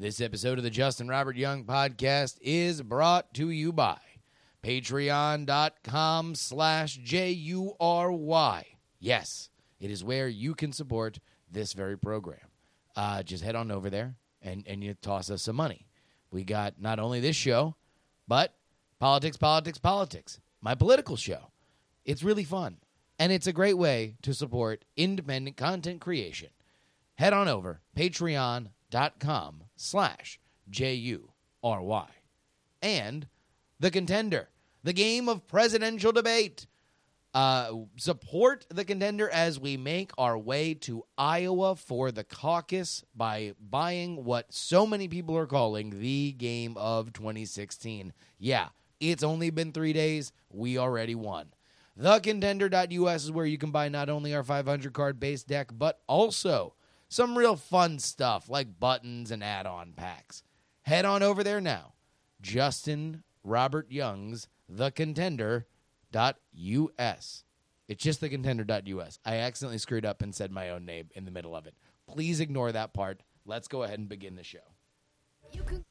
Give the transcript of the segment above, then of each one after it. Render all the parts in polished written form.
This episode of the Justin Robert Young podcast is brought to you by patreon.com/JURY. Yes, it is where you can support this very program. Just head on over there and you toss us some money. We got not only this show, but Politics, my political show. It's really fun, and it's a great way to support independent content creation. Head on over, patreon.com/JURY. And The Contender, the game of presidential debate. Support The Contender as we make our way to Iowa for the caucus by buying what so many people are calling the game of 2016. Yeah, it's only been 3 days. We already won. TheContender.us is where you can buy not only our 500 card base deck, but also some real fun stuff like buttons and add-on packs. Head on over there now. Justin Robert Young's TheContender.us. It's just TheContender.us. I accidentally screwed up and said my own name in the middle of it. Please ignore that part. Let's go ahead and begin the show. You can...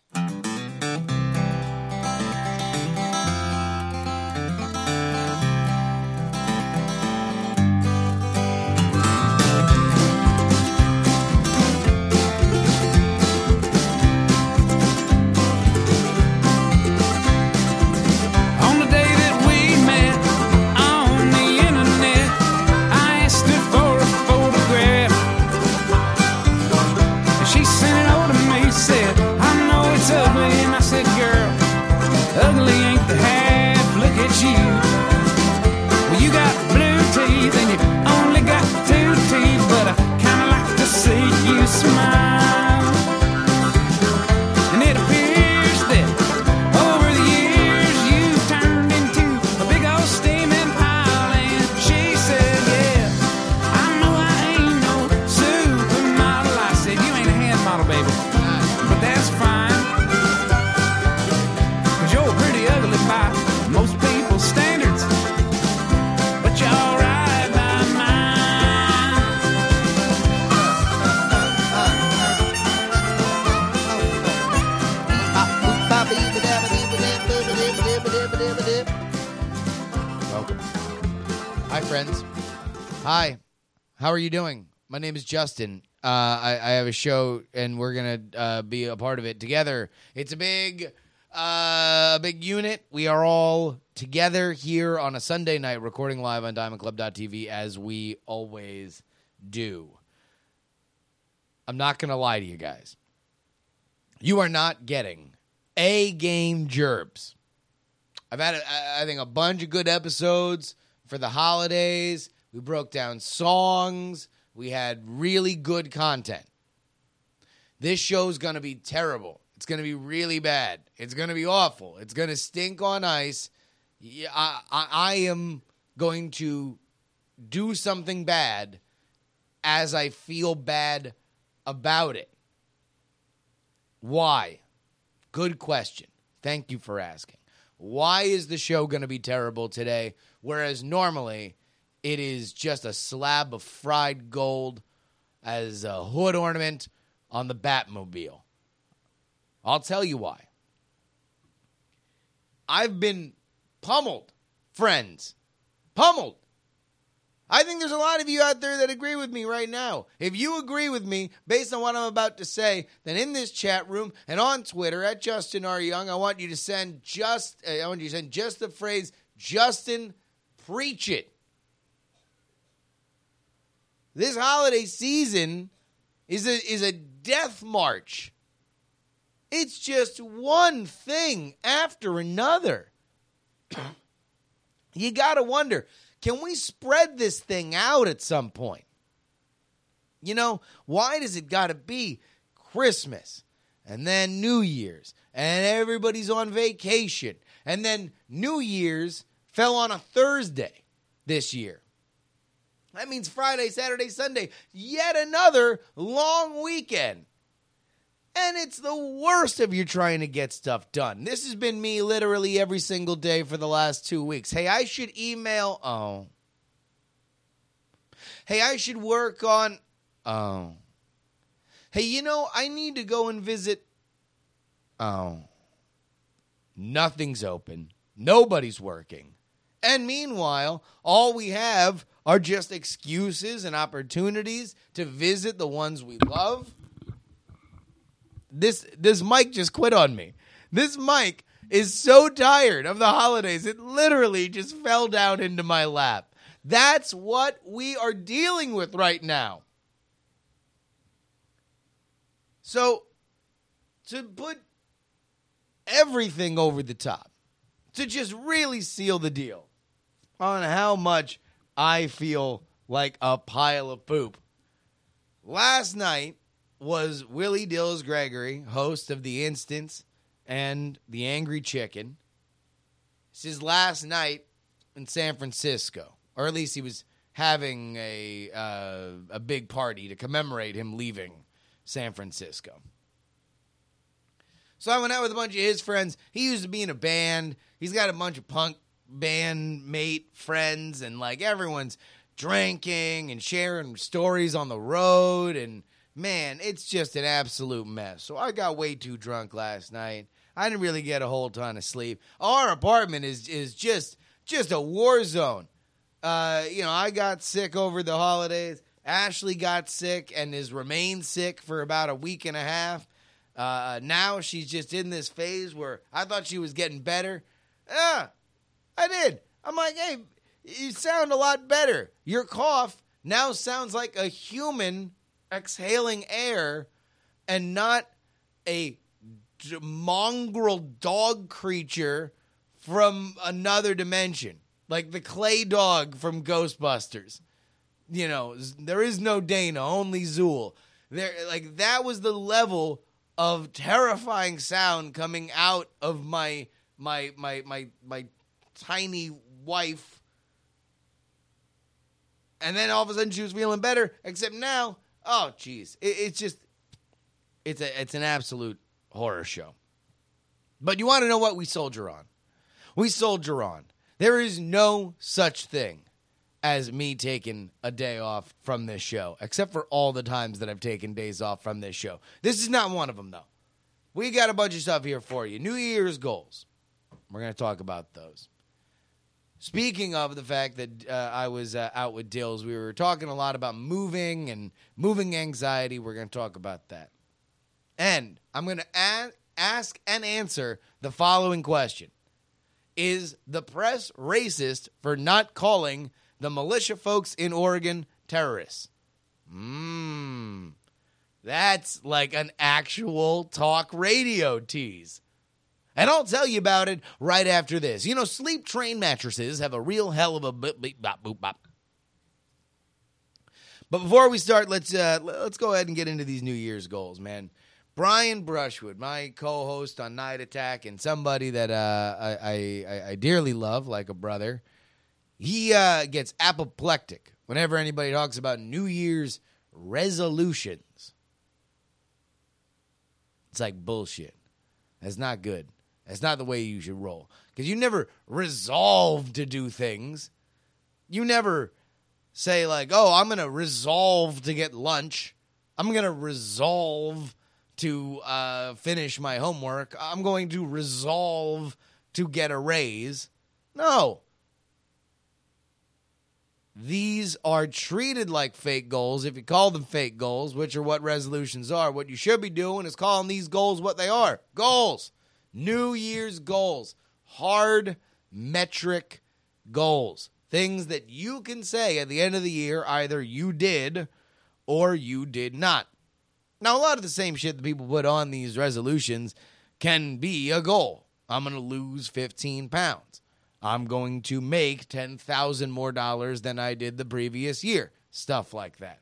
Ugly ain't the half, look at you. Well, you got blue teeth and you only got 2 teeth, but I kinda like to see you smile. And it appears that over the years you've turned into a big old steaming pile. And she said, yeah, I know I ain't no supermodel. I said, you ain't a hand model, baby, but that's fine. By most people's standards, but you're all right by mine. Welcome. Hi, friends. Hi. How are you doing? My name is Justin. I have a show, and we're going to be a part of it together. It's a big unit. We are all together here on a Sunday night recording live on DiamondClub.tv as we always do. I'm not going to lie to you guys. You are not getting A-game Gerbs. I've had, I think, a bunch of good episodes for the holidays. We broke down songs. We had really good content. This show's going to be terrible. It's going to be really bad. It's going to be awful. It's going to stink on ice. I am going to do something bad as I feel bad about it. Why? Good question. Thank you for asking. Why is the show going to be terrible today, whereas normally it is just a slab of fried gold as a hood ornament on the Batmobile? I'll tell you why. I've been pummeled, friends. Pummeled. I think there's a lot of you out there that agree with me right now. If you agree with me based on what I'm about to say, then in this chat room and on Twitter at Justin R. Young, I want you to send just the phrase, Justin, preach it. This holiday season is a death march. It's just one thing after another. You got to wonder, can we spread this thing out at some point? You know, why does it got to be Christmas and then New Year's and everybody's on vacation and then New Year's fell on a Thursday this year? That means Friday, Saturday, Sunday, yet another long weekend. And it's the worst if you're trying to get stuff done. This has been me literally every single day for the last 2 weeks. Hey, I should email. Oh. Hey, I should work on. Oh. hey, I need to go and visit. Oh, nothing's open. Nobody's working. And meanwhile, all we have are just excuses and opportunities to visit the ones we love. This mic just quit on me. This mic is so tired of the holidays, it literally just fell down into my lap. That's what we are dealing with right now. So, to put everything over the top, to just really seal the deal on how much I feel like a pile of poop. Last night was Willie Dills Gregory, host of The Instance and The Angry Chicken. It's his last night in San Francisco, or at least he was having a big party to commemorate him leaving San Francisco. So I went out with a bunch of his friends. He used to be in a band. He's got a bunch of punk band mate friends, and like everyone's drinking and sharing stories on the road, and man, it's just an absolute mess. So I got way too drunk last night. I didn't really get a whole ton of sleep. Our apartment is just a war zone. I got sick over the holidays. Ashley got sick and has remained sick for about a week and a half. Now she's just in this phase where I thought she was getting better. Yeah, I did. I'm like, hey, you sound a lot better. Your cough now sounds like a human exhaling air and not a mongrel dog creature from another dimension, like the clay dog from Ghostbusters. There is no Dana, only Zool. That was the level of terrifying sound coming out of my tiny wife. And then all of a sudden she was feeling better, except now, oh geez, it's an absolute horror show. But you want to know what we soldier on? We soldier on. There is no such thing as me taking a day off from this show, except for all the times that I've taken days off from this show. This is not one of them, though. We got a bunch of stuff here for you. New Year's goals. We're going to talk about those. Speaking of the fact that I was out with Dills, we were talking a lot about moving and moving anxiety. We're going to talk about that. And I'm going to ask and answer the following question. Is the press racist for not calling the militia folks in Oregon terrorists? That's like an actual talk radio tease. And I'll tell you about it right after this. Sleep train mattresses have a real hell of a boop bop boop bop. But before we start, let's go ahead and get into these New Year's goals, man. Brian Brushwood, my co-host on Night Attack, and somebody that I dearly love like a brother, he gets apoplectic whenever anybody talks about New Year's resolutions. It's like bullshit. That's not good. That's not the way you should roll. Because you never resolve to do things. You never say like, oh, I'm going to resolve to get lunch. I'm going to resolve to finish my homework. I'm going to resolve to get a raise. No. These are treated like fake goals if you call them fake goals, which are what resolutions are. What you should be doing is calling these goals what they are. Goals. New Year's goals. Hard metric goals. Things that you can say at the end of the year either you did or you did not. Now, a lot of the same shit that people put on these resolutions can be a goal. I'm going to lose 15 pounds. I'm going to make $10,000 more than I did the previous year. Stuff like that.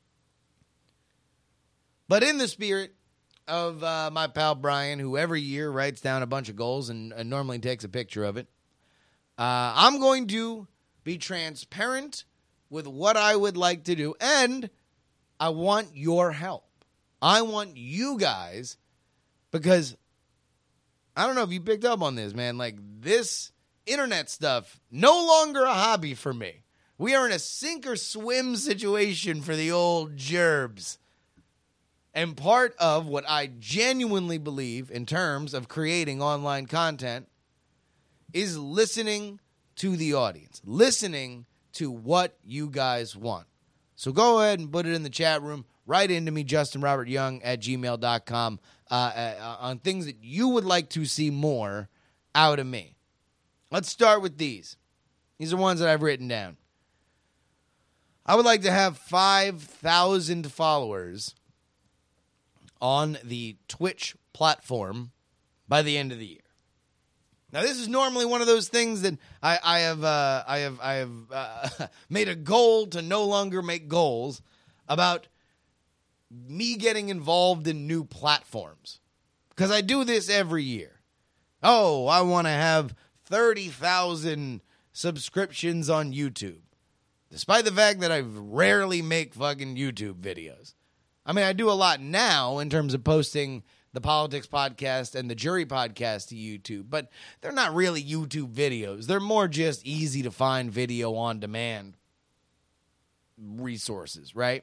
But in the spirit of my pal Brian, who every year writes down a bunch of goals and normally takes a picture of it, I'm going to be transparent with what I would like to do, and I want your help. I want you guys, because I don't know if you picked up on this, man. Like, this internet stuff, no longer a hobby for me. We are in a sink or swim situation for the old gerbs. And part of what I genuinely believe in terms of creating online content is listening to the audience, listening to what you guys want. So go ahead and put it in the chat room. Write into me, justinrobertyoung@gmail.com, on things that you would like to see more out of me. Let's start with these. These are ones that I've written down. I would like to have 5,000 followers on the Twitch platform by the end of the year. Now, this is normally one of those things that I have made a goal to no longer make goals about me getting involved in new platforms, because I do this every year. Oh, I want to have 30,000 subscriptions on YouTube, despite the fact that I rarely make fucking YouTube videos. I mean, I do a lot now in terms of posting the Politics Podcast and the Jury Podcast to YouTube, but they're not really YouTube videos. They're more just easy to find video on demand resources, right?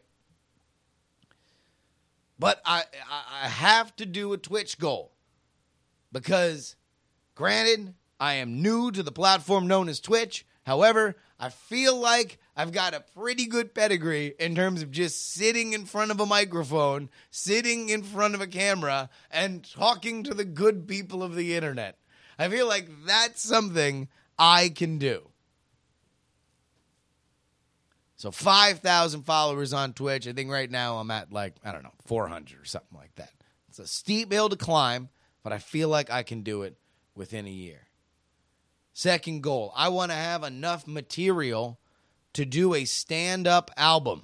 But I have to do a Twitch goal because, granted, I am new to the platform known as Twitch. However, I feel like I've got a pretty good pedigree in terms of just sitting in front of a microphone, sitting in front of a camera, and talking to the good people of the internet. I feel like that's something I can do. So 5,000 followers on Twitch. I think right now I'm at 400 or something like that. It's a steep hill to climb, but I feel like I can do it within a year. Second goal, I want to have enough material to do a stand-up album.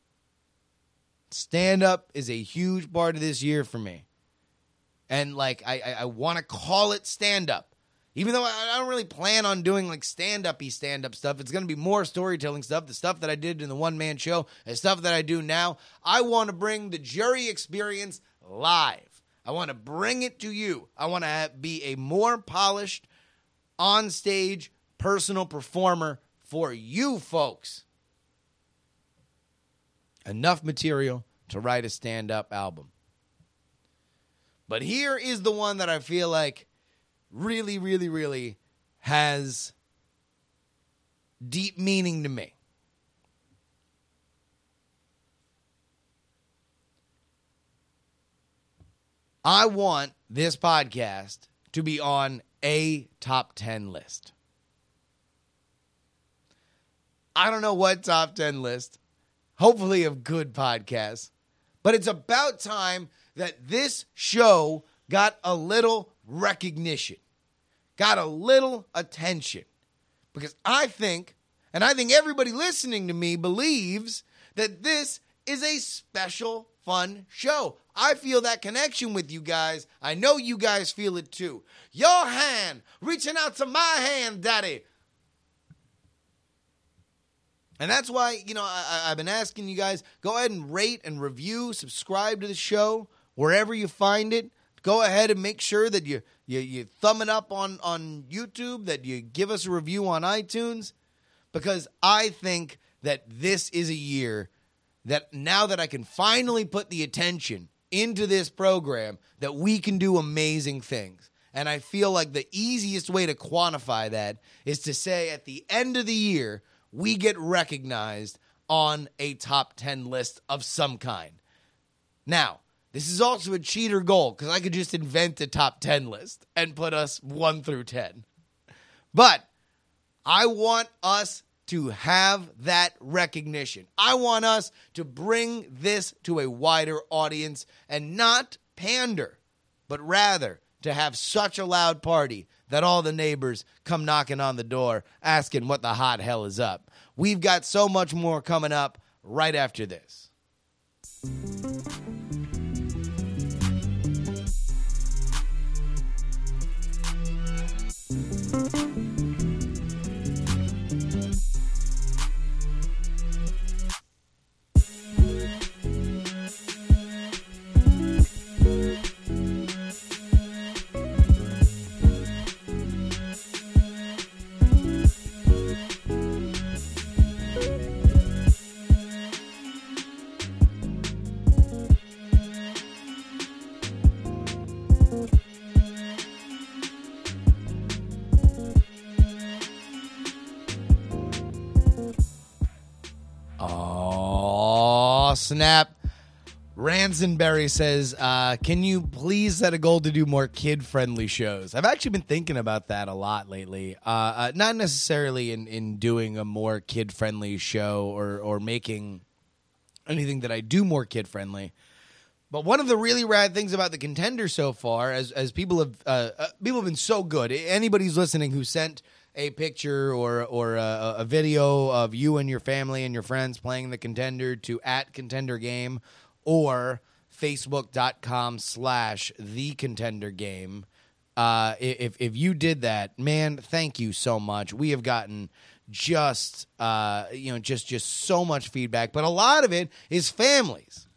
Stand-up is a huge part of this year for me. And I want to call it stand-up. Even though I don't really plan on doing stand-up stuff, it's going to be more storytelling stuff, the stuff that I did in the one-man show, and stuff that I do now. I want to bring the jury experience live. I want to bring it to you. I want to be a more polished, on-stage, personal performer for you folks. Enough material to write a stand-up album. But here is the one that I feel like really, really, really has deep meaning to me. I want this podcast to be on a top 10 list. I don't know what top 10 list, hopefully of good podcasts, but it's about time that this show got a little recognition, got a little attention, because I think everybody listening to me believes that this is a special, fun show. I feel that connection with you guys. I know you guys feel it too. Your hand reaching out to my hand, daddy. And that's why, I've been asking you guys, go ahead and rate and review, subscribe to the show wherever you find it. Go ahead and make sure that you thumb it up on YouTube, that you give us a review on iTunes, because I think that this is a year that now that I can finally put the attention into this program, that we can do amazing things. And I feel like the easiest way to quantify that is to say at the end of the year, we get recognized on a top 10 list of some kind. Now, this is also a cheater goal, because I could just invent a top 10 list and put us 1 through 10. But I want us to have that recognition. I want us to bring this to a wider audience and not pander, but rather to have such a loud party that all the neighbors come knocking on the door asking what the hot hell is up. We've got so much more coming up right after this. snap. Ransenberry says, can you please set a goal to do more kid-friendly shows? I've actually been thinking about that a lot lately. Not necessarily in doing a more kid-friendly show or making anything that I do more kid-friendly. But one of the really rad things about the Contender so far, as people have been so good. Anybody who's listening who sent a picture or a video of you and your family and your friends playing the Contender to @ContenderGame or Facebook.com/TheContenderGame. If you did that, man, thank you so much. We have gotten just so much feedback, but a lot of it is families.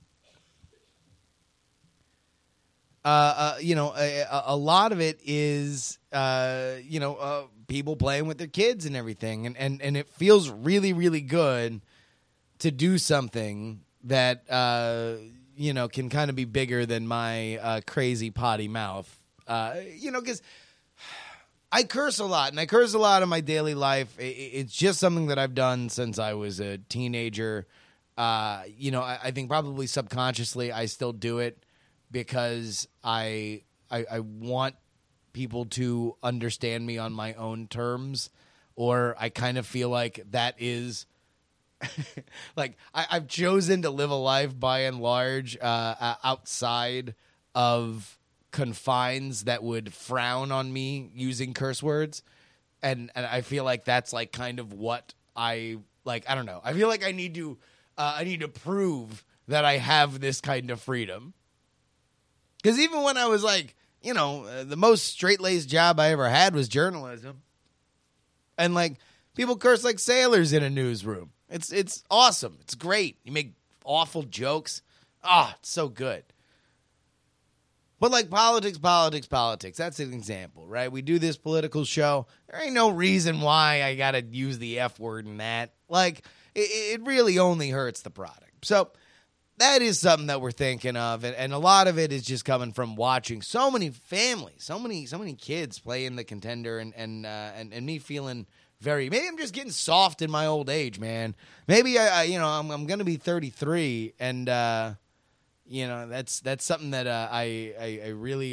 A lot of it is people playing with their kids and everything, and it feels really, really good to do something that can kind of be bigger than my crazy potty mouth. Because I curse a lot, and I curse a lot in my daily life. It's just something that I've done since I was a teenager. I think probably subconsciously I still do it because I want people to understand me on my own terms, or I kind of feel like that is like I've chosen to live a life by and large outside of confines that would frown on me using curse words, and I feel like that's like kind of what I like. I don't know. I feel like I need to prove that I have this kind of freedom, because even when I was like, the most straight-laced job I ever had was journalism, and like people curse like sailors in a newsroom. It's awesome. It's great. You make awful jokes. It's so good. But like politics, that's an example, right? We do this political show. There ain't no reason why I got to use the F word in that. Like, it really only hurts the product. So that is something that we're thinking of. And a lot of it is just coming from watching so many families, so many kids play in the Contender and me feeling maybe I'm just getting soft in my old age, man. Maybe I'm going to be 33, and that's something that I really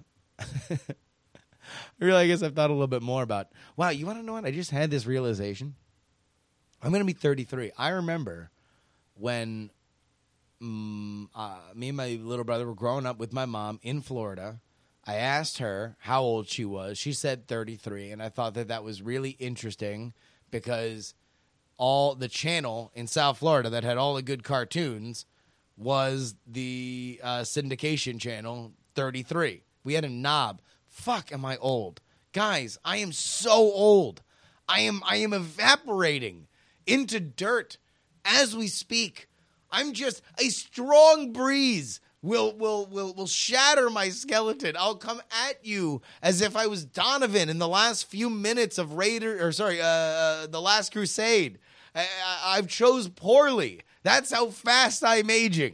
I guess I've thought a little bit more about. Wow, you want to know what? I just had this realization. I'm going to be 33. I remember when me and my little brother were growing up with my mom in Florida. I asked her how old she was. She said 33, and I thought that was really interesting because all the channel in South Florida that had all the good cartoons was the syndication channel 33. We had a knob. Fuck, am I old? Guys, I am so old. I am evaporating into dirt as we speak. I'm just a strong breeze will shatter my skeleton. I'll come at you as if I was Donovan in the last few minutes of The Last Crusade. I've chose poorly. That's how fast I'm aging.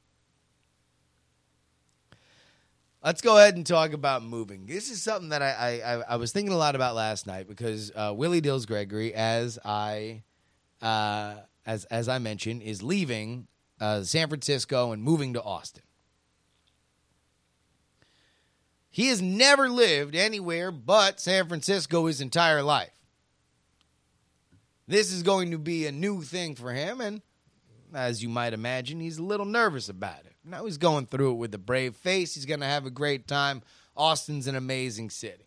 Let's go ahead and talk about moving. This is something that I was thinking a lot about last night because Willie Dills Gregory, as I mentioned, is leaving San Francisco and moving to Austin. He has never lived anywhere but San Francisco his entire life. This is going to be a new thing for him, and as you might imagine, he's a little nervous about it. Now he's going through it with a brave face. He's going to have a great time. Austin's an amazing city.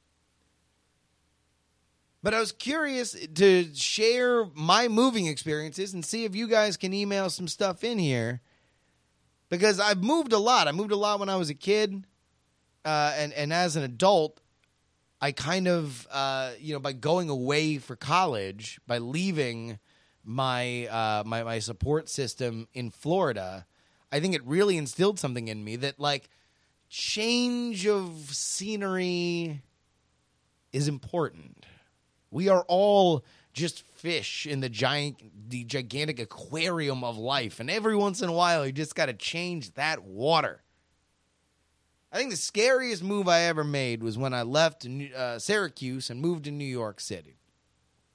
But I was curious to share my moving experiences and see if you guys can email some stuff in here, because I've moved a lot. I moved a lot when I was a kid. And as an adult, I kind of, by going away for college, by leaving my my support system in Florida, I think it really instilled something in me that, like, change of scenery is important. We are all just fish in the gigantic aquarium of life, and every once in a while, you just got to change that water. I think the scariest move I ever made was when I left Syracuse and moved to New York City.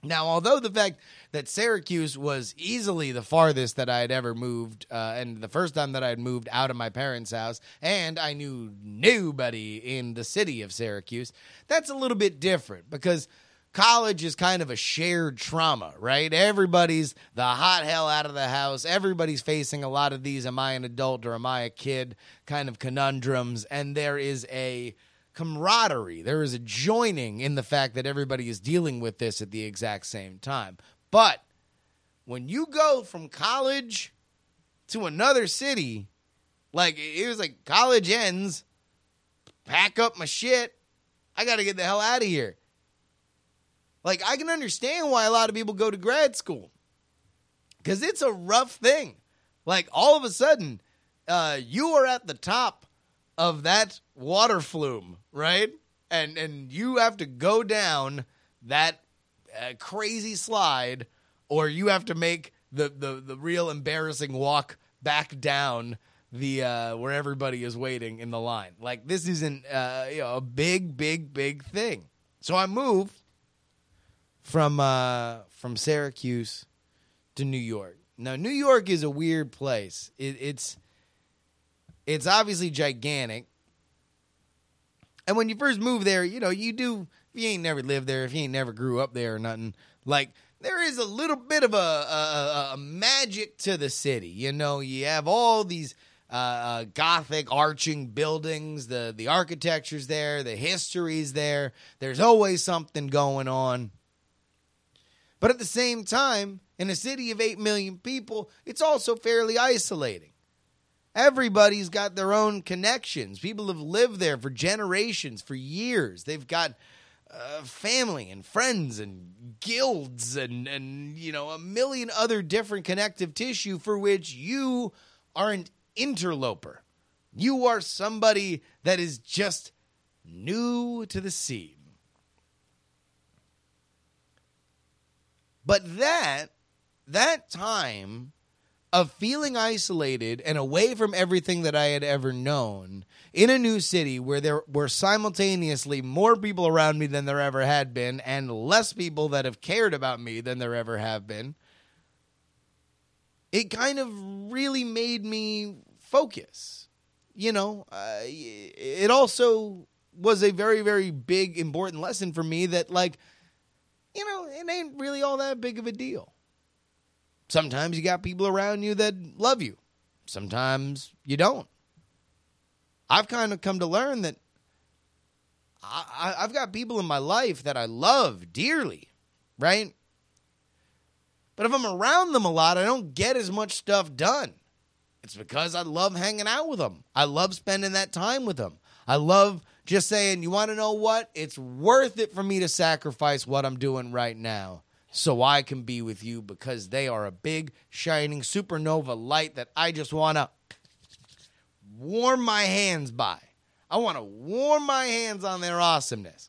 Now, although the fact that Syracuse was easily the farthest that I had ever moved, and the first time that I had moved out of my parents' house, and I knew nobody in the city of Syracuse, that's a little bit different because college is kind of a shared trauma, right? Everybody's the hot hell out of the house. Everybody's facing a lot of these am I an adult or am I a kid kind of conundrums, and there is a camaraderie. There is a joining in the fact that everybody is dealing with this at the exact same time. But when you go from college to another city, like it was like college ends, pack up my shit, I got to get the hell out of here. Like I can understand why a lot of people go to grad school because it's a rough thing. Like all of a sudden, you are at the top of that water flume, right? And you have to go down that crazy slide, or you have to make the real embarrassing walk back down the where everybody is waiting in the line. Like this isn't a big thing. So I moved from Syracuse to New York. Now New York is a weird place. It's obviously gigantic. And when you first move there, you do, if you ain't never lived there, if you ain't never grew up there or nothing, like, there is a little bit of a magic to the city. You have all these Gothic arching buildings, the architecture's there, the history's there. There's always something going on. But at the same time, in a city of 8 million people, it's also fairly isolating. Everybody's got their own connections. People have lived there for generations, for years. They've got family and friends and guilds and a million other different connective tissue for which you are an interloper. You are somebody that is just new to the scene. But that time of feeling isolated and away from everything that I had ever known in a new city where there were simultaneously more people around me than there ever had been and less people that have cared about me than there ever have been, it kind of really made me focus. It also was a very, very big, important lesson for me that, it ain't really all that big of a deal. Sometimes you got people around you that love you. Sometimes you don't. I've kind of come to learn that I've got people in my life that I love dearly, right? But if I'm around them a lot, I don't get as much stuff done. It's because I love hanging out with them. I love spending that time with them. I love just saying, you want to know what? It's worth it for me to sacrifice what I'm doing right now so I can be with you because they are a big, shining supernova light that I just want to warm my hands by. I want to warm my hands on their awesomeness.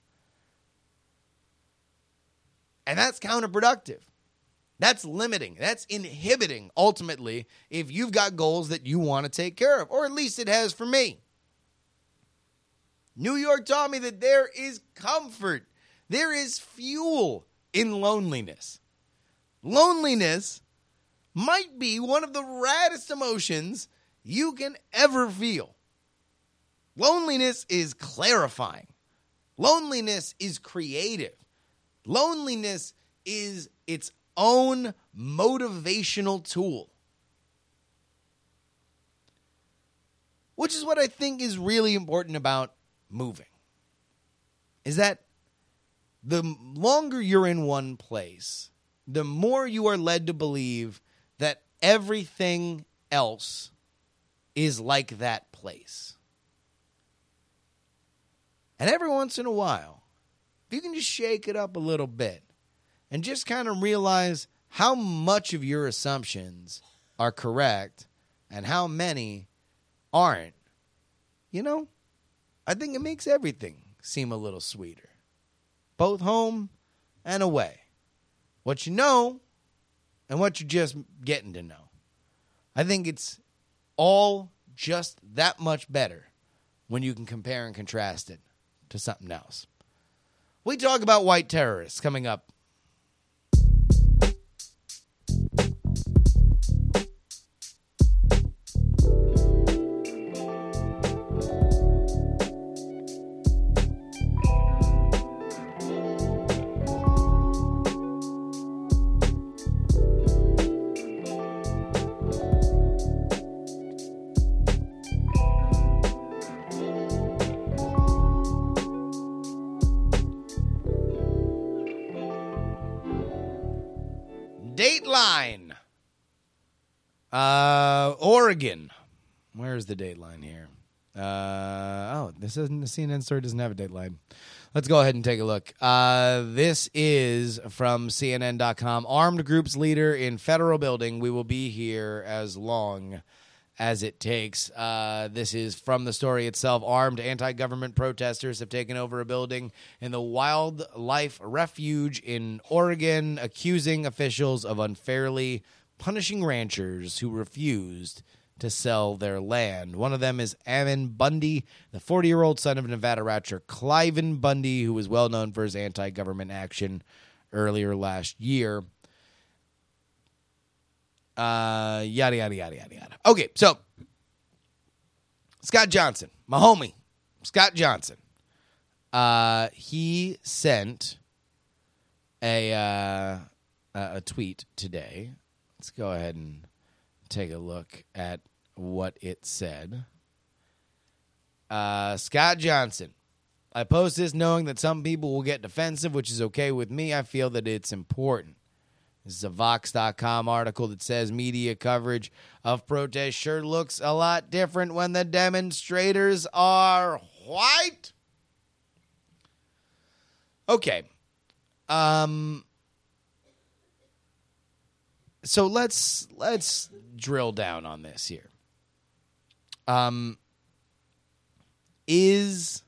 And that's counterproductive. That's limiting. That's inhibiting, ultimately, if you've got goals that you want to take care of. Or at least it has for me. New York taught me that there is comfort. There is fuel in loneliness. Loneliness might be one of the raddest emotions you can ever feel. Loneliness is clarifying. Loneliness is creative. Loneliness is its own motivational tool. Which is what I think is really important about moving. Is that the longer you're in one place, the more you are led to believe that everything else is like that place. And every once in a while, if you can just shake it up a little bit and just kind of realize how much of your assumptions are correct and how many aren't, I think it makes everything seem a little sweeter. Both home and away. What you know and what you're just getting to know. I think it's all just that much better when you can compare and contrast it to something else. We talk about white terrorists coming up. Dateline. Oregon. Where's the Dateline here? This isn't the CNN story. Doesn't have a Dateline. Let's go ahead and take a look. This is from CNN.com. Armed groups leader in federal building. We will be here as long as it takes. This is from the story itself. Armed anti-government protesters have taken over a building in the Wildlife Refuge in Oregon, accusing officials of unfairly punishing ranchers who refused to sell their land. One of them is Ammon Bundy, the 40-year-old son of Nevada rancher Cliven Bundy, who was well known for his anti-government action earlier last year. Yada, yada, yada, yada, yada. Okay, so Scott Johnson, my homie, Scott Johnson, he sent a tweet today. Let's go ahead and take a look at what it said. Scott Johnson, I post this knowing that some people will get defensive, which is okay with me. I feel that it's important. This is a Vox.com article that says media coverage of protests sure looks a lot different when the demonstrators are white. Okay. So let's drill down on this here. Is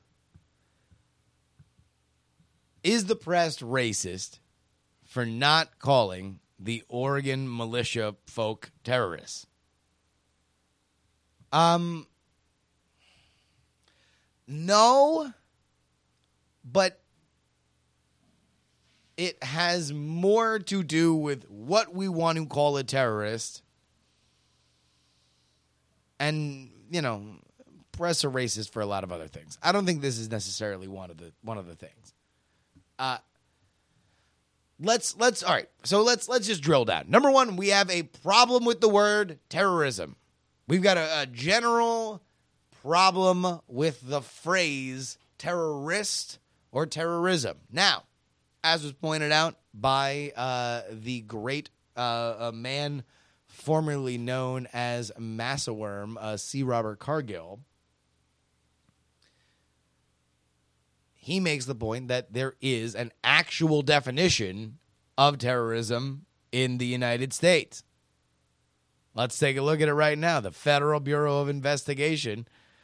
the press racist for not calling the Oregon militia folk terrorists? No, but it has more to do with what we want to call a terrorist. And, press are racist for a lot of other things. I don't think this is necessarily one of the things. Let's just drill down. Number one, we have a problem with the word terrorism. We've got a general problem with the phrase terrorist or terrorism. Now, as was pointed out by the great man formerly known as Massaworm, C. Robert Cargill, he makes the point that there is an actual definition of terrorism in the United States. Let's take a look at it right now. The Federal Bureau of Investigation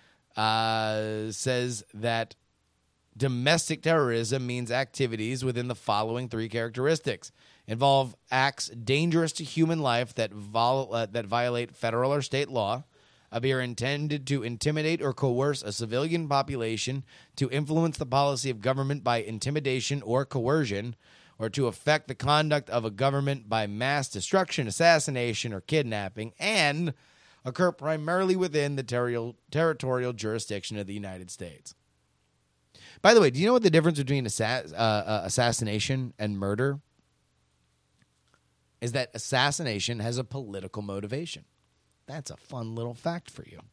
says that domestic terrorism means activities within the following three characteristics. Involve acts dangerous to human life that violate federal or state law, appear intended to intimidate or coerce a civilian population, to influence the policy of government by intimidation or coercion, or to affect the conduct of a government by mass destruction, assassination, or kidnapping, and occur primarily within the territorial jurisdiction of the United States. By the way, do you know what the difference between assassination and murder is? That assassination has a political motivation. That's a fun little fact for you.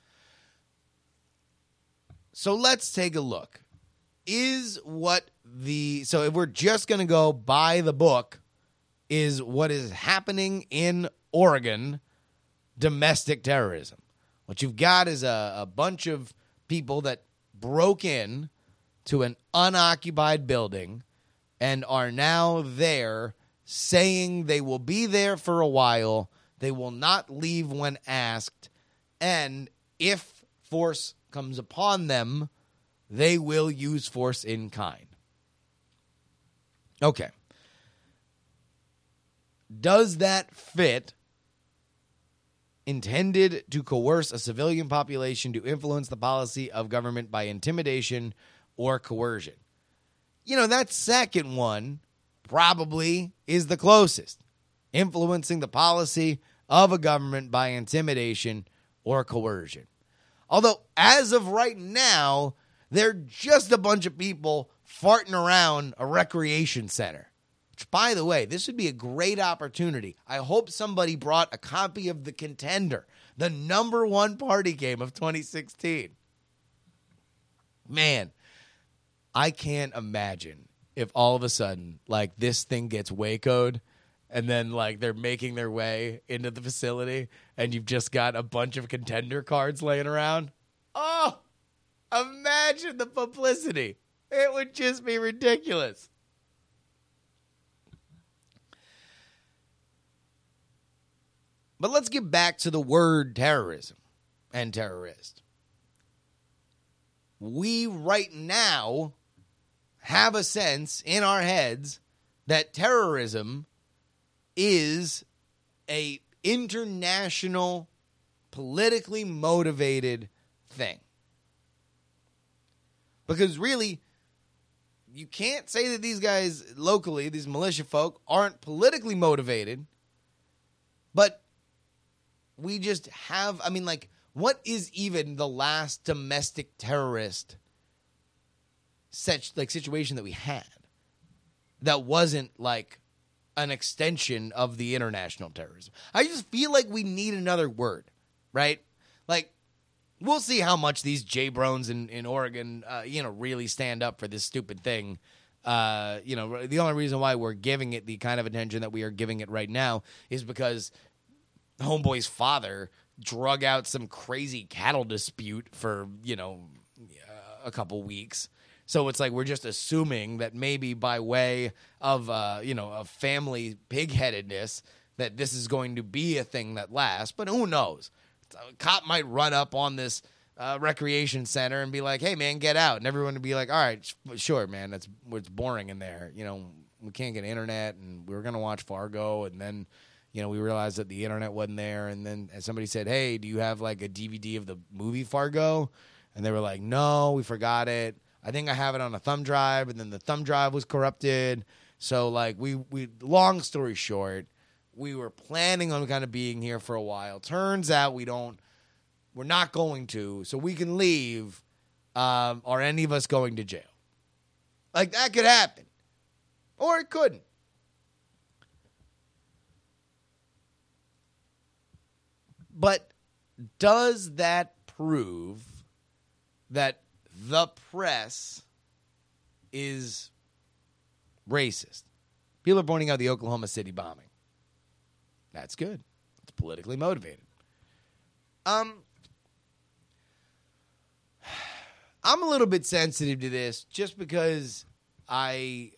So let's take a look. So if we're just going to go by the book, is what is happening in Oregon domestic terrorism? What you've got is a bunch of people that broke in to an unoccupied building and are now there saying they will be there for a while. They will not leave when asked. And if force comes upon them, they will use force in kind. Okay. Does that fit? Intended to coerce a civilian population to influence the policy of government by intimidation or coercion. That second one probably is the closest. Influencing the policy of a government by intimidation or coercion. Although, as of right now, they're just a bunch of people farting around a recreation center. Which, by the way, this would be a great opportunity. I hope somebody brought a copy of The Contender, the number one party game of 2016. Man, I can't imagine if all of a sudden, this thing gets Waco'd and then like they're making their way into the facility, and you've just got a bunch of contender cards laying around. Oh, imagine the publicity. It would just be ridiculous. But let's get back to the word terrorism and terrorist. We right now have a sense in our heads that terrorism is a international, politically motivated thing. Because really, you can't say that these guys locally, these militia folk, aren't politically motivated, but we just have, I mean, like, what is even the last domestic terrorist situation that we had that wasn't like an extension of the international terrorism? I just feel like we need another word, right? Like, we'll see how much these J-Brones in Oregon, really stand up for this stupid thing. The only reason why we're giving it the kind of attention that we are giving it right now is because Homeboy's father drug out some crazy cattle dispute for, a couple weeks. So it's like we're just assuming that maybe by way of, a family pig-headedness that this is going to be a thing that lasts. But who knows? A cop might run up on this recreation center and be like, hey, man, get out. And everyone would be like, all right, sure, man, it's boring in there. We can't get internet, and we were going to watch Fargo, and then we realized that the internet wasn't there, and then somebody said, hey, do you have like a DVD of the movie Fargo? And they were like, no, we forgot it. I think I have it on a thumb drive, and then the thumb drive was corrupted. So like we long story short, we were planning on kind of being here for a while. Turns out we're not going to, so we can leave. Are any of us going to jail? Like, that could happen. Or it couldn't. But does that prove that the press is racist? People are pointing out the Oklahoma City bombing. That's good. It's politically motivated. I'm a little bit sensitive to this just because when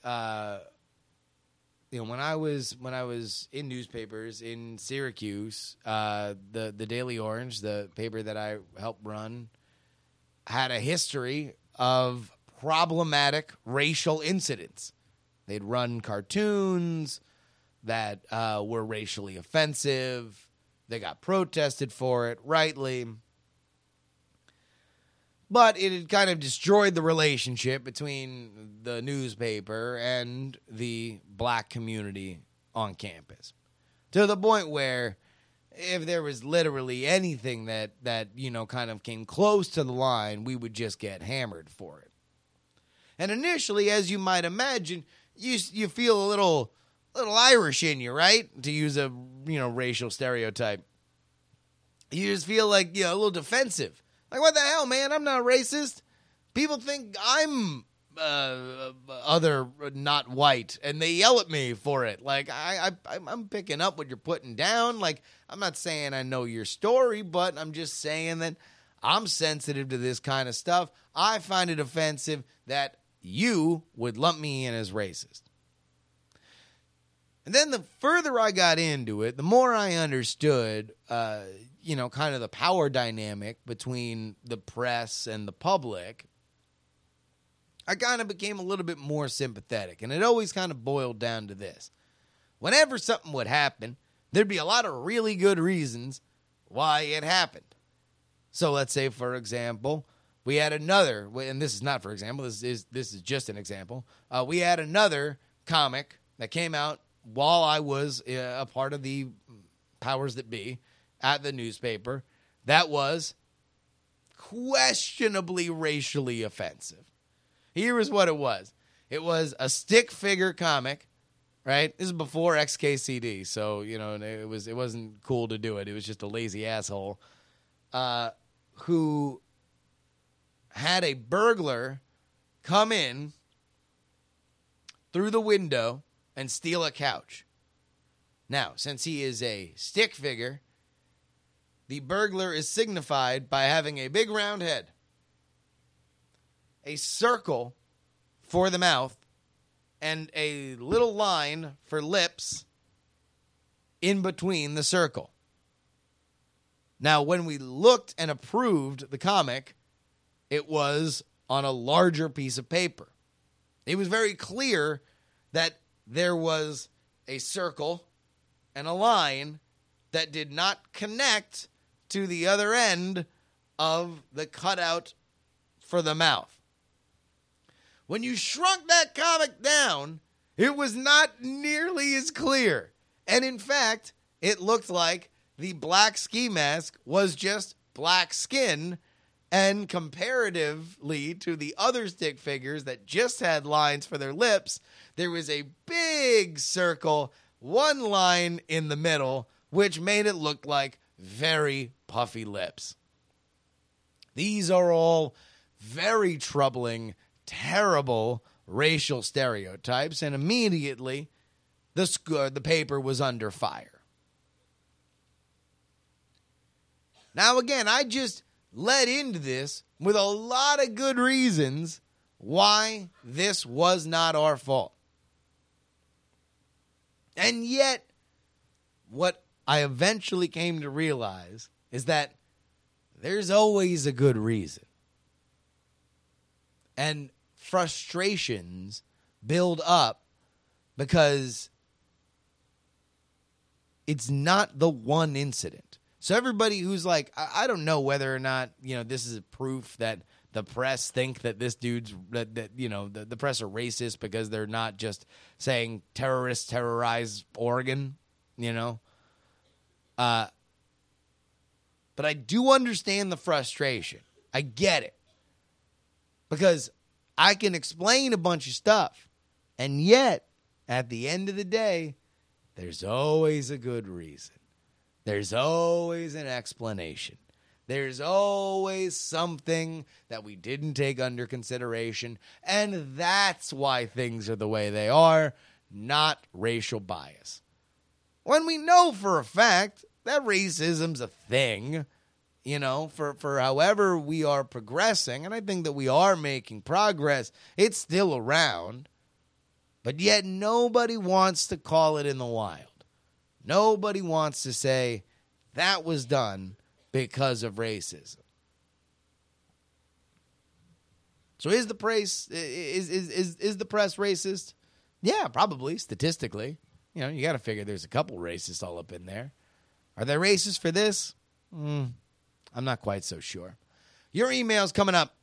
I was in newspapers in Syracuse, the Daily Orange, the paper that I helped run, had a history of problematic racial incidents. They'd run cartoons that were racially offensive. They got protested for it, rightly. But it had kind of destroyed the relationship between the newspaper and the black community on campus. To the point where if there was literally anything that kind of came close to the line, we would just get hammered for it. And initially, as you might imagine, you feel a little Irish in you, right? To use a racial stereotype. You just feel like a little defensive. Like, what the hell, man? I'm not racist. People think I'm other, not white, and they yell at me for it. Like, I'm picking up what you're putting down. Like, I'm not saying I know your story, but I'm just saying that I'm sensitive to this kind of stuff. I find it offensive that you would lump me in as racist. And then the further I got into it, the more I understood, kind of the power dynamic between the press and the public, I kind of became a little bit more sympathetic. And it always kind of boiled down to this. Whenever something would happen, there'd be a lot of really good reasons why it happened. So let's say, for example, we had another, and this is not for example, this is just an example. We had another comic that came out while I was a part of the powers that be at the newspaper that was questionably racially offensive. Here is what it was. It was a stick figure comic, right? This is before XKCD, so it wasn't cool to do it. It was just a lazy asshole who had a burglar come in through the window and steal a couch. Now, since he is a stick figure, the burglar is signified by having a big round head, a circle for the mouth, and a little line for lips in between the circle. Now, when we looked and approved the comic, it was on a larger piece of paper. It was very clear that there was a circle and a line that did not connect to the other end of the cutout for the mouth. When you shrunk that comic down, it was not nearly as clear. And in fact, it looked like the black ski mask was just black skin, and comparatively to the other stick figures that just had lines for their lips, there was a big circle, one line in the middle, which made it look like very puffy lips. These are all very troubling, terrible racial stereotypes, and immediately the paper was under fire. Now, again, I just led into this with a lot of good reasons why this was not our fault. And yet, what I eventually came to realize is that there's always a good reason. And frustrations build up because it's not the one incident. So everybody who's like, I don't know whether or not, this is proof that the press think that this dude's, the press are racist because they're not just saying terrorists terrorize Oregon, But I do understand the frustration. I get it. Because I can explain a bunch of stuff. And yet, at the end of the day, there's always a good reason. There's always an explanation. There's always something that we didn't take under consideration. And that's why things are the way they are, not racial bias. When we know for a fact that racism's a thing, for however we are progressing, and I think that we are making progress, it's still around. But yet nobody wants to call it in the wild. Nobody wants to say that was done because of racism. So is the press racist? Yeah, probably statistically. You got to figure there's a couple racists all up in there. Are they racist for this? I'm not quite so sure. Your email's coming up.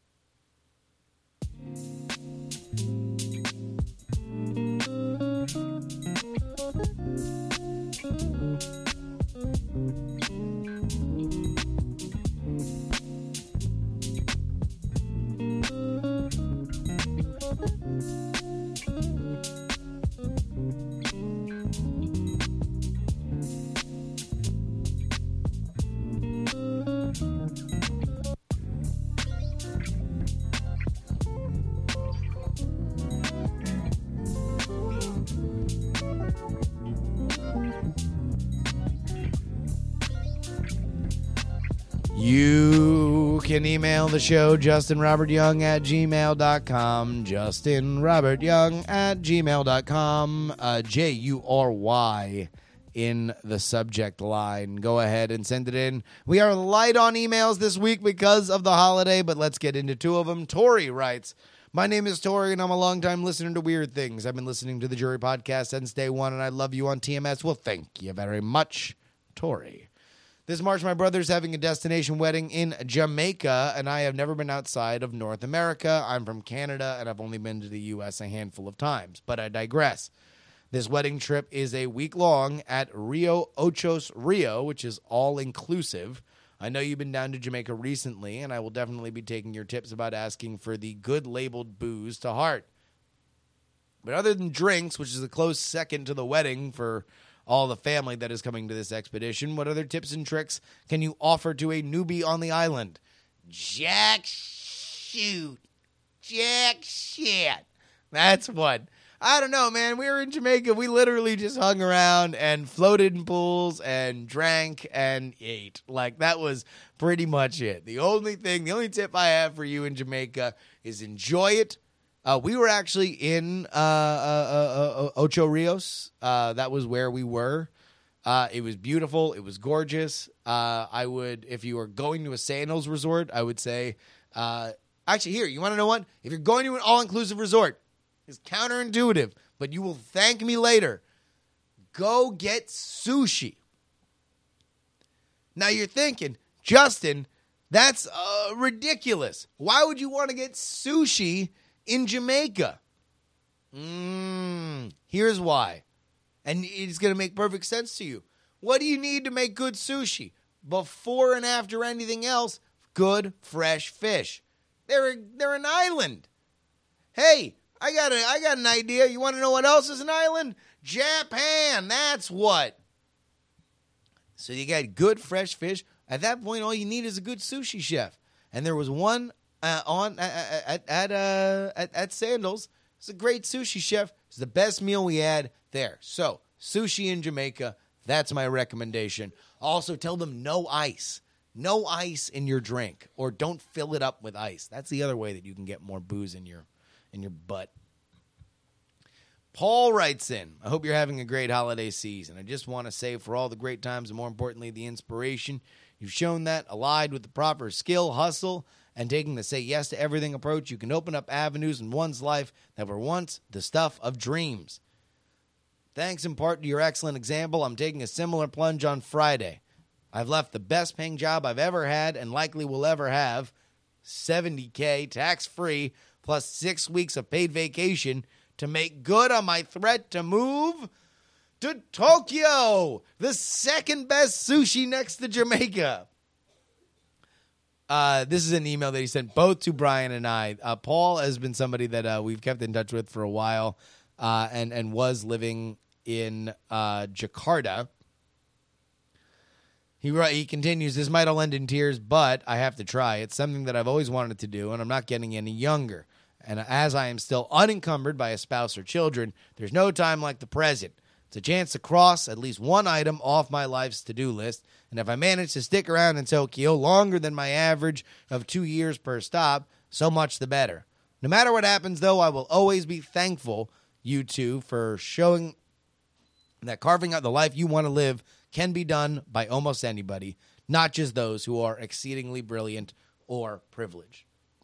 You can email the show, justinrobertyoung@gmail.com, justinrobertyoung@gmail.com, JURY in the subject line. Go ahead and send it in. We are light on emails this week because of the holiday, but let's get into two of them. Tori writes, my name is Tori, and I'm a longtime listener to Weird Things. I've been listening to the Jury Podcast since day one, and I love you on TMS. Well, thank you very much, Tori. This March, my brother's having a destination wedding in Jamaica, and I have never been outside of North America. I'm from Canada, and I've only been to the U.S. a handful of times, but I digress. This wedding trip is a week long at Rio Ochos Rio, which is all-inclusive. I know you've been down to Jamaica recently, and I will definitely be taking your tips about asking for the good labeled booze to heart. But other than drinks, which is a close second to the wedding for all the family that is coming to this expedition, what other tips and tricks can you offer to a newbie on the island? Jack shit. That's one. I don't know, man. We were in Jamaica. We literally just hung around and floated in pools and drank and ate. Like, that was pretty much it. The only tip I have for you in Jamaica is enjoy it. We were actually in Ocho Rios. That was where we were. It was beautiful. It was gorgeous. I would, if you were going to a sandals resort, I would say, actually, here, you want to know what? If you're going to an all-inclusive resort, it's counterintuitive, but you will thank me later. Go get sushi. Now you're thinking, Justin, that's ridiculous. Why would you want to get sushi in Jamaica? Here's why. And it's going to make perfect sense to you. What do you need to make good sushi? Before and after anything else, good fresh fish. They're an island. Hey, I got an idea. You want to know what else is an island? Japan. That's what. So you got good fresh fish. At that point, all you need is a good sushi chef. And there was one at Sandals. It's a great sushi chef. It's the best meal we had there. So sushi in Jamaica. That's my recommendation. Also, tell them no ice. No ice in your drink, or don't fill it up with ice. That's the other way that you can get more booze in your butt. Paul writes in, I hope you're having a great holiday season. I just want to say for all the great times and more importantly, the inspiration, you've shown that allied with the proper skill, hustle, and taking the say yes to everything approach, you can open up avenues in one's life that were once the stuff of dreams. Thanks in part to your excellent example, I'm taking a similar plunge on Friday. I've left the best paying job I've ever had and likely will ever have, $70K tax-free, plus 6 weeks of paid vacation to make good on my threat to move to Tokyo, the second best sushi next to Jamaica. This is an email that he sent both to Brian and I. Paul has been somebody that we've kept in touch with for a while and was living in Jakarta. He continues, this might all end in tears, but I have to try. It's something that I've always wanted to do, and I'm not getting any younger. And as I am still unencumbered by a spouse or children, there's no time like the present. It's a chance to cross at least one item off my life's to-do list, and if I manage to stick around in Tokyo longer than my average of 2 years per stop, so much the better. No matter what happens, though, I will always be thankful, you two, for showing that carving out the life you want to live can be done by almost anybody, not just those who are exceedingly brilliant or privileged.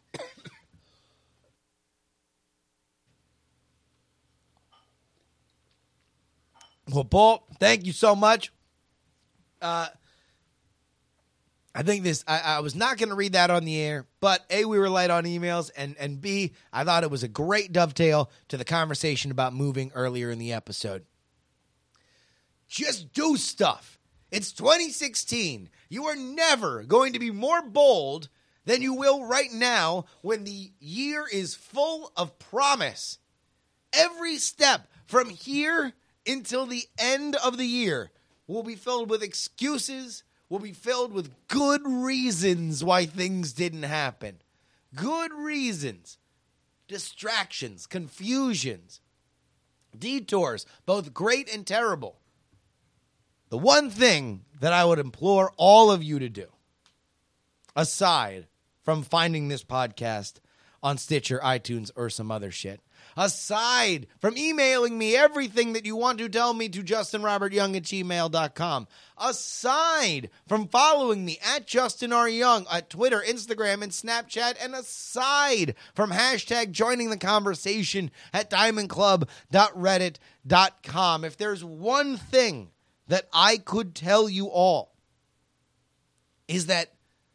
Well, Paul, thank you so much. I think I was not going to read that on the air, but A, we were light on emails, and B, I thought it was a great dovetail to the conversation about moving earlier in the episode. Just do stuff. It's 2016. You are never going to be more bold than you will right now when the year is full of promise. Every step from here until the end of the year will be filled with excuses, will be filled with good reasons why things didn't happen. Good reasons. Distractions, confusions, detours, both great and terrible. The one thing that I would implore all of you to do, aside from finding this podcast on Stitcher, iTunes, or some other shit, aside from emailing me everything that you want to tell me to justinrobertyoung@gmail.com, aside from following me at JustinRYoung at Twitter, Instagram, and Snapchat, and aside from hashtag joining the conversation at diamondclub.reddit.com, if there's one thing that I could tell you all, is that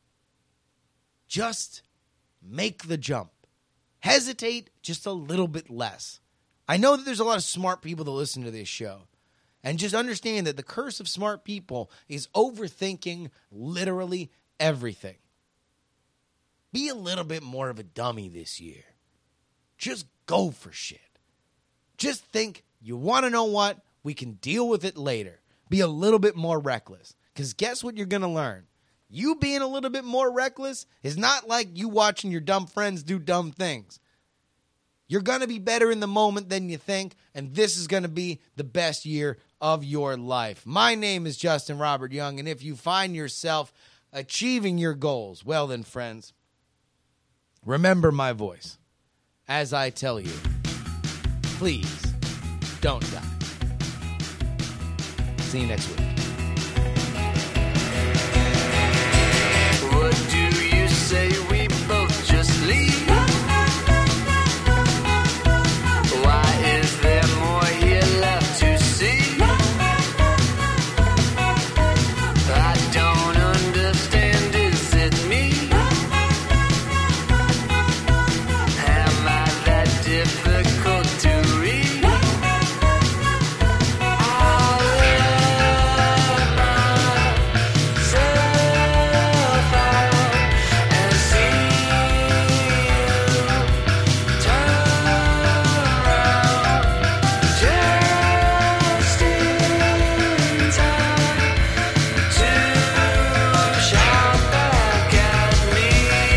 just make the jump. Hesitate just a little bit less. I know that there's a lot of smart people that listen to this show. And just understand that the curse of smart people is overthinking literally everything. Be a little bit more of a dummy this year. Just go for shit. Just think, you want to know what? We can deal with it later. Be a little bit more reckless. Because guess what you're going to learn? You being a little bit more reckless is not like you watching your dumb friends do dumb things. You're going to be better in the moment than you think, and this is going to be the best year of your life. My name is Justin Robert Young, and if you find yourself achieving your goals, well then, friends, remember my voice as I tell you, please don't die. See you next week. What do you say we both just leave? Why is there more here left to see? I don't understand, is it me? Am I that difficult to read? I'll let myself out and see you turn around just in time to shout back at me.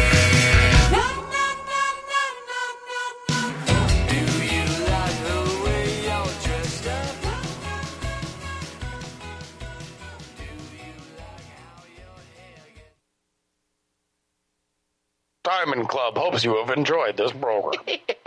Do you like the way you're dressed up? Do you like how your hair gets? Diamond Club hopes you have enjoyed this program.